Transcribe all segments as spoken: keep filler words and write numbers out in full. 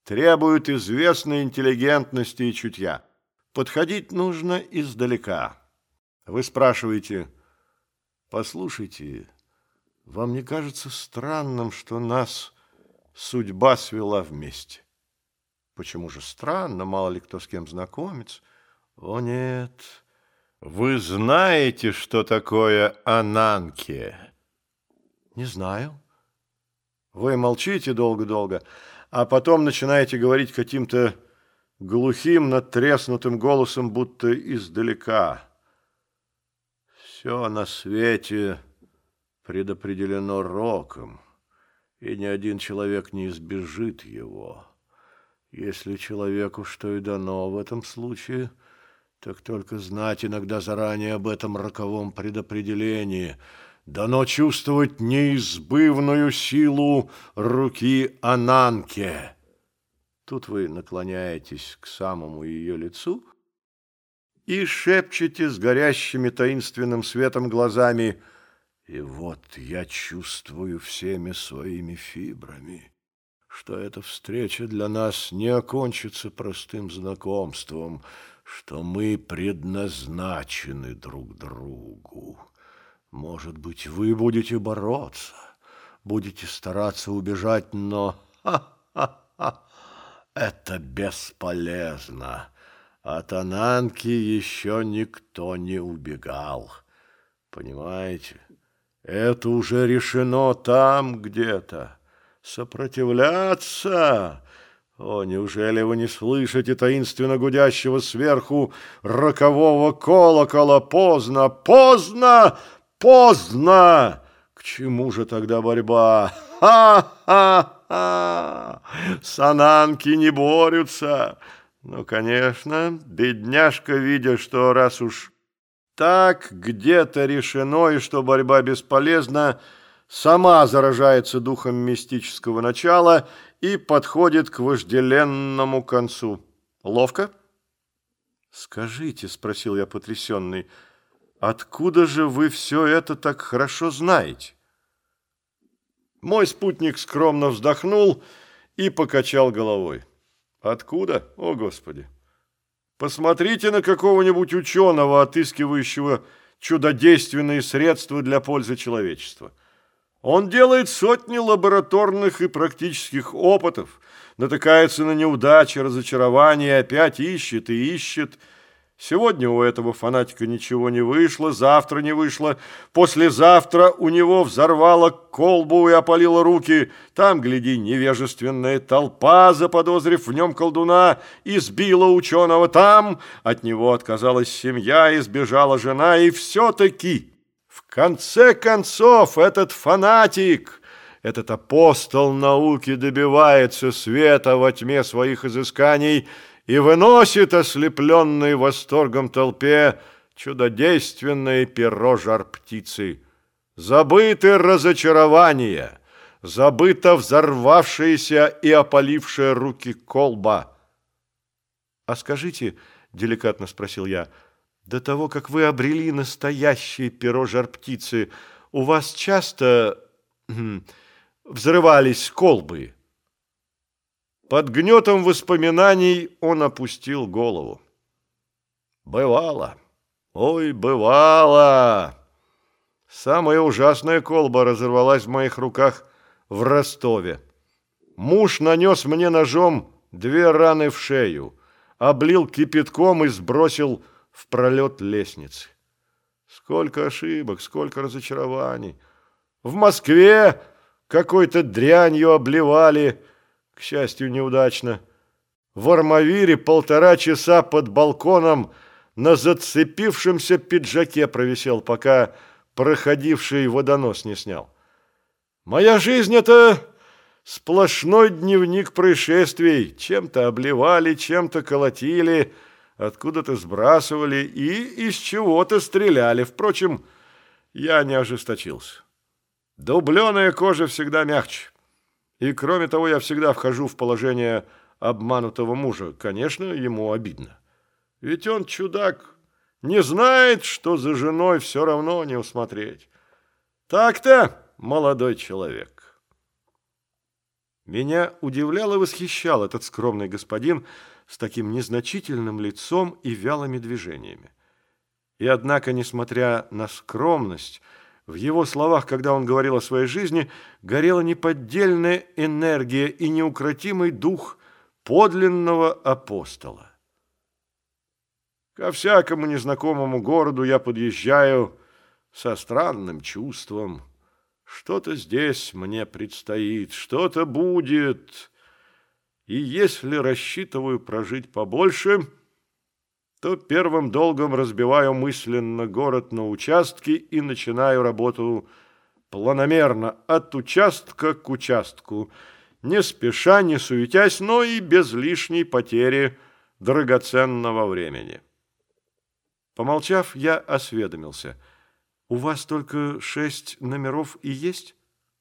требуют известной интеллигентности и чутья. Подходить нужно издалека. Вы спрашиваете: послушайте, вам не кажется странным, что нас судьба свела вместе? Почему же странно? Мало ли кто с кем знакомится. О нет, вы знаете, что такое ананке? Не знаю. Вы молчите долго-долго, а потом начинаете говорить каким-то глухим, надтреснутым голосом, будто издалека. Все на свете предопределено роком, и ни один человек не избежит его. Если человеку что и дано в этом случае, так только знать иногда заранее об этом роковом предопределении. Дано чувствовать неизбывную силу руки Ананке. Тут вы наклоняетесь к самому ее лицу и шепчете с горящими таинственным светом глазами: и вот я чувствую всеми своими фибрами, что эта встреча для нас не окончится простым знакомством, что мы предназначены друг другу. Может быть, вы будете бороться, будете стараться убежать, но ха-ха-ха, это бесполезно. От Ананки еще никто не убегал. Понимаете? Это уже решено там где-то. Сопротивляться? О, неужели вы не слышите таинственно гудящего сверху рокового колокола? Поздно, поздно, поздно! К чему же тогда борьба? Ха-ха-ха! С Ананки не борются. Ну, конечно, бедняжка, видя, что раз уж так где-то решено и что борьба бесполезна, сама заражается духом мистического начала и подходит к вожделенному концу. Ловко? Скажите, спросил я потрясенный, откуда же вы все это так хорошо знаете? Мой спутник скромно вздохнул и покачал головой. Откуда? О, Господи! Посмотрите на какого-нибудь ученого, отыскивающего чудодейственные средства для пользы человечества. Он делает сотни лабораторных и практических опытов, натыкается на неудачи, разочарования, опять ищет и ищет. Сегодня у этого фанатика ничего не вышло, завтра не вышло, послезавтра у него взорвало колбу и опалило руки. Там, гляди, невежественная толпа, заподозрив в нем колдуна, избила ученого. Там от него отказалась семья, избежала жена, и все-таки в конце концов этот фанатик, этот апостол науки добивается света во тьме своих изысканий и выносит ослепленной восторгом толпе чудодейственное перо жар-птицы. Забыты разочарования, забыта взорвавшаяся и опалившая руки колба. — А скажите, — деликатно спросил я, — до того, как вы обрели настоящее перо жар-птицы, у вас часто взрывались колбы? Под гнетом воспоминаний он опустил голову. Бывало, ой, бывало. Самая ужасная колба разорвалась в моих руках в Ростове. Муж нанес мне ножом две раны в шею, облил кипятком и сбросил в пролет лестницы. Сколько ошибок, сколько разочарований. В Москве какой-то дрянью обливали, к счастью, неудачно. В Армавире полтора часа под балконом на зацепившемся пиджаке провисел, пока проходивший водонос не снял. Моя жизнь — это сплошной дневник происшествий. Чем-то обливали, чем-то колотили, откуда-то сбрасывали и из чего-то стреляли. Впрочем, я не ожесточился. Дубленая кожа всегда мягче. И, кроме того, я всегда вхожу в положение обманутого мужа. Конечно, ему обидно. Ведь он, чудак, не знает, что за женой все равно не усмотреть. Так-то, молодой человек. Меня удивлял и восхищал этот скромный господин с таким незначительным лицом и вялыми движениями. И однако, несмотря на скромность, в его словах, когда он говорил о своей жизни, горела неподдельная энергия и неукротимый дух подлинного апостола. Ко всякому незнакомому городу я подъезжаю со странным чувством. Что-то здесь мне предстоит, что-то будет. И если рассчитываю прожить побольше, то первым долгом разбиваю мысленно город на участки и начинаю работу планомерно, от участка к участку, не спеша, не суетясь, но и без лишней потери драгоценного времени. Помолчав, я осведомился: у вас только шесть номеров и есть?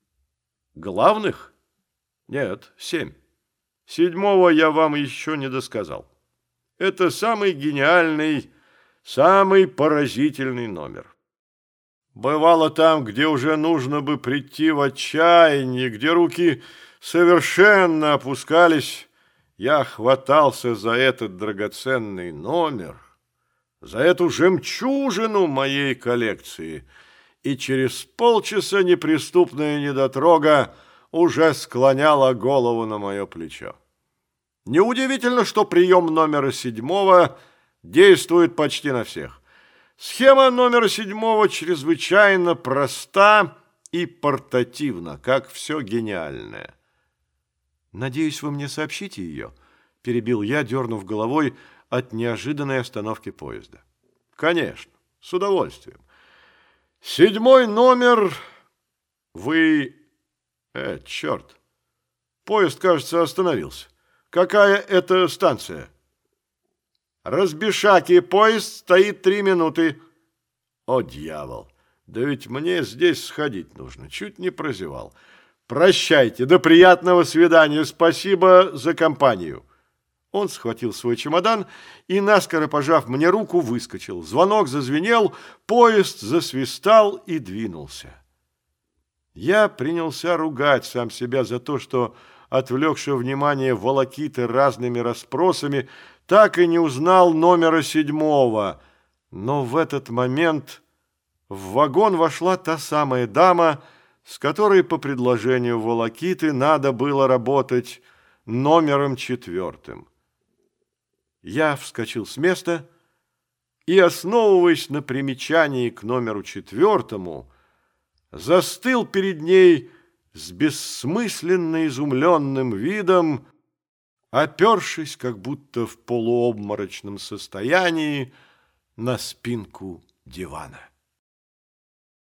Главных? Нет, семь. Седьмого я вам еще не досказал. Это самый гениальный, самый поразительный номер. Бывало там, где уже нужно бы прийти в отчаяние, где руки совершенно опускались, я хватался за этот драгоценный номер, за эту жемчужину моей коллекции, и через полчаса неприступная недотрога уже склоняла голову на мое плечо. Неудивительно, что прием номера седьмого действует почти на всех. Схема номера седьмого чрезвычайно проста и портативна, как все гениальное. «Надеюсь, вы мне сообщите ее?» – перебил я, дернув головой от неожиданной остановки поезда. «Конечно, с удовольствием. Седьмой номер вы... Э, черт! Поезд, кажется, остановился. Какая это станция?» «Разбишаки, поезд стоит три минуты». «О, дьявол! Да ведь мне здесь сходить нужно, чуть не прозевал. Прощайте, до приятного свидания, спасибо за компанию». Он схватил свой чемодан и, наскоро пожав мне руку, выскочил. Звонок зазвенел, поезд засвистал и двинулся. Я принялся ругать сам себя за то, что, отвлекши внимание волокиты разными расспросами, так и не узнал номера седьмого. Но в этот момент в вагон вошла та самая дама, с которой по предложению волокиты надо было работать номером четвертым. Я вскочил с места и, основываясь на примечании к номеру четвертому, застыл перед ней с бессмысленно изумленным видом, опершись, как будто в полуобморочном состоянии, на спинку дивана.